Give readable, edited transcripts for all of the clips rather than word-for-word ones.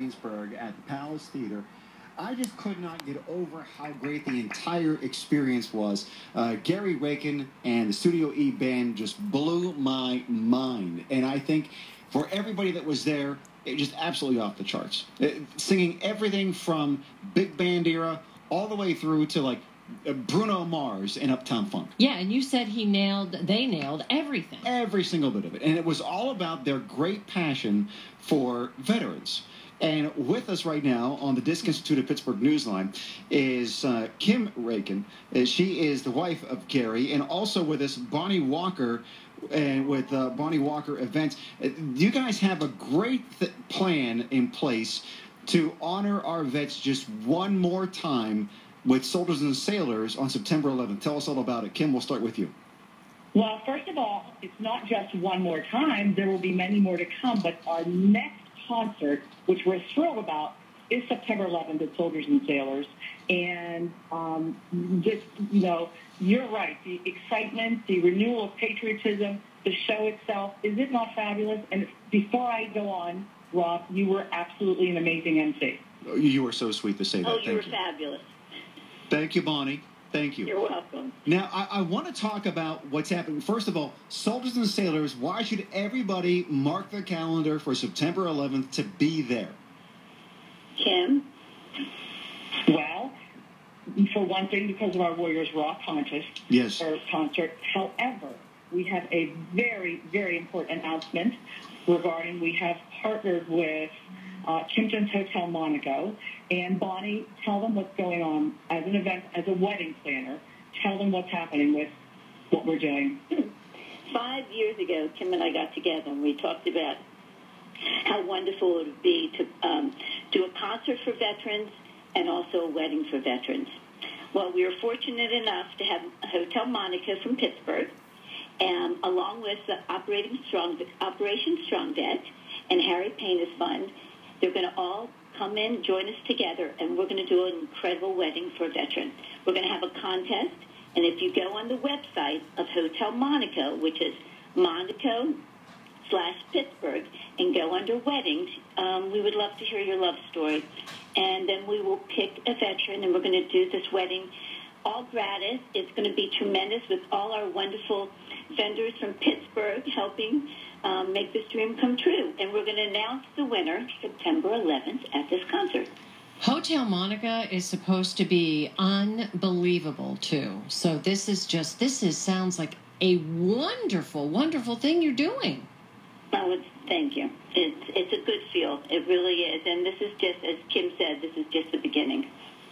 Greensburg at the Palace Theater. I just could not get over how great the entire experience was. Gary Rakin and the Studio E band just blew my mind. And I think for everybody that was there, it just absolutely off the charts. Singing everything from big band era all the way through to like Bruno Mars and Uptown Funk. Yeah, and you said they nailed everything. Every single bit of it. And it was all about their great passion for veterans. And with us right now on the Disc Institute of Pittsburgh Newsline is Kim Rakin. She is the wife of Gary, and also with us Bonnie Walker, and with Bonnie Walker Events. You guys have a great plan in place to honor our vets just one more time with Soldiers and Sailors on September 11th. Tell us all about it. Kim, we'll start with you. Well, first of all, it's not just one more time. There will be many more to come, but our next concert, which we're thrilled about, is September 11th at Soldiers and Sailors. And just, you're right. The excitement, the renewal of patriotism, the show itself, is it not fabulous? And before I go on, Rob, you were absolutely an amazing MC. You were so sweet to say that. Oh, you were fabulous. Thank you, Bonnie. Thank you. You're welcome. Now, I want to talk about what's happening. First of all, Soldiers and Sailors, why should everybody mark their calendar for September 11th to be there? Kim? Well, for one thing, because of our Warriors Rock contest. Yes. Or concert. However, we have a very, very important announcement regarding we have partnered with Kimpton's Hotel Monaco. And Bonnie, tell them what's going on as an event, as a wedding planner. Tell them what's happening with what we're doing. 5 years ago, Kim and I got together and we talked about how wonderful it would be to do a concert for veterans and also a wedding for veterans. Well, we were fortunate enough to have Hotel Monaco from Pittsburgh, along with the Operation Strong Vet and Harry Painter's Fund. They're going to all come in, join us together, and we're going to do an incredible wedding for a veteran. We're going to have a contest, and if you go on the website of Hotel Monaco, which is Monaco/Pittsburgh, and go under weddings, we would love to hear your love story. And then we will pick a veteran, and we're going to do this wedding all gratis. It's going to be tremendous with all our wonderful vendors from Pittsburgh helping make this dream come true. And we're going to announce the winner September 11th at this concert. Hotel Monaco is supposed to be unbelievable, too. So sounds like a wonderful, wonderful thing you're doing. Oh, thank you. It's a good feel. It really is. And this is just, as Kim said, this is just the beginning.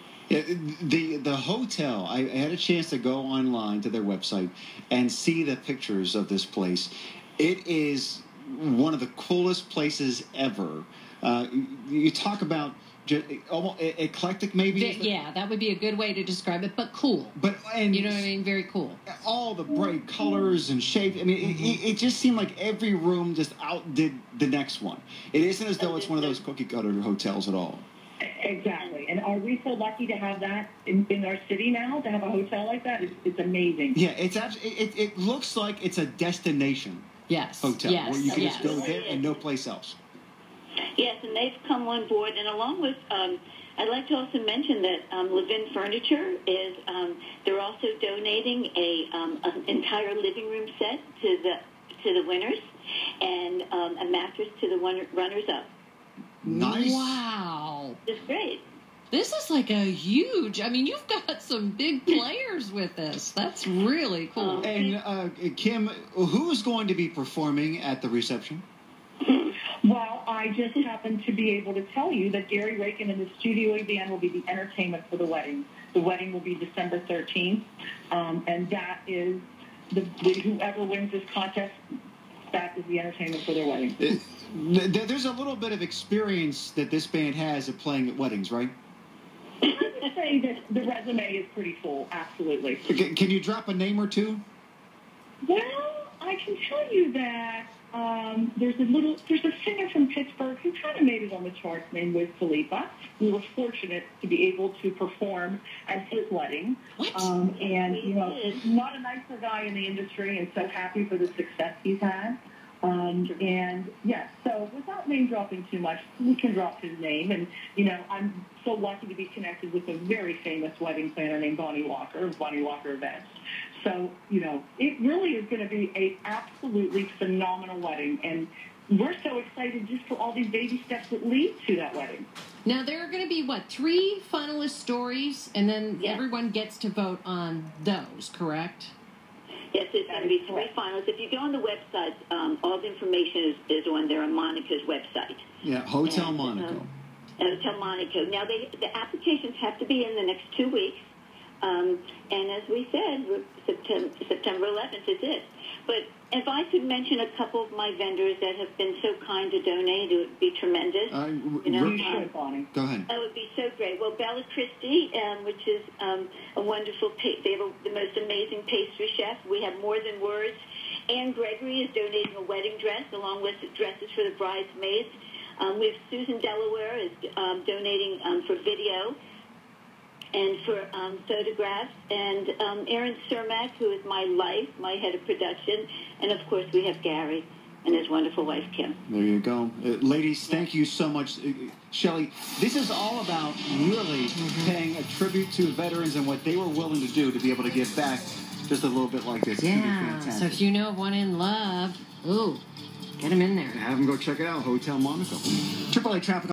The hotel, I had a chance to go online to their website and see the pictures of this place. It is one of the coolest places ever. You talk about almost eclectic, maybe? Yeah, that would be a good way to describe it, but cool. And you know what I mean? Very cool. All the bright colors and shapes. I mean, it just seemed like every room just outdid the next one. It isn't as though it's one of those cookie-cutter hotels at all. Exactly. And are we so lucky to have that in our city now, to have a hotel like that? It's amazing. Yeah, it looks like it's a destination hotel where you can just go there and no place else. Yes, and they've come on board. And along with, I'd like to also mention that Levin Furniture is, they're also donating an entire living room set to the winners and a mattress to the runners-up. Nice. Wow. It's great. This is like a huge, you've got some big players with this. That's really cool. And Kim, who's going to be performing at the reception? Well, I just happened to be able to tell you that Gary Rakin and the Studio E Band will be the entertainment for the wedding. The wedding will be December 13th, and that is whoever wins this contest, that is the entertainment for their wedding. There's a little bit of experience that this band has at playing at weddings, right? I would say that the resume is pretty full, absolutely. Can you drop a name or two? Well, I can tell you that there's a singer from Pittsburgh who kind of made it on the charts named Wiz Khalifa. We were fortunate to be able to perform at his wedding. What? And, not a nicer guy in the industry, and so happy for the success he's had. And yes, so without name dropping too much, we can drop his name. And, you know, I'm so lucky to be connected with a very famous wedding planner named Bonnie Walker of Bonnie Walker Events. So, you know, it really is going to be a absolutely phenomenal wedding. And we're so excited just for all these baby steps that lead to that wedding. Now, there are going to be, 3 finalist stories, and then Yes. everyone gets to vote on those, correct? Yes, there's going to be 3 finals. If you go on the website, all the information is on there on Monica's website. Yeah, Hotel Monaco. Hotel Monaco. Now, the applications have to be in the next 2 weeks. And as we said, September 11th is it. But if I could mention a couple of my vendors that have been so kind to donate, it would be tremendous. You should, Bonnie. Go ahead. That would be so great. Well, Bella Christie, which is a wonderful, they have the most amazing pastry chef. We have More Than Words. Anne Gregory is donating a wedding dress along with dresses for the bridesmaids. We have Susan Delaware is donating for video and for photographs, and Aaron Cermak, who is my head of production, and of course we have Gary and his wonderful wife, Kim. There you go. Ladies, thank you so much. Shelley, this is all about really paying a tribute to veterans and what they were willing to do to be able to give back just a little bit like this. It's gonna be Yeah, fantastic. so if you know of one in love, get them in there. Have them go check it out, Hotel Monaco. AAA Traffic.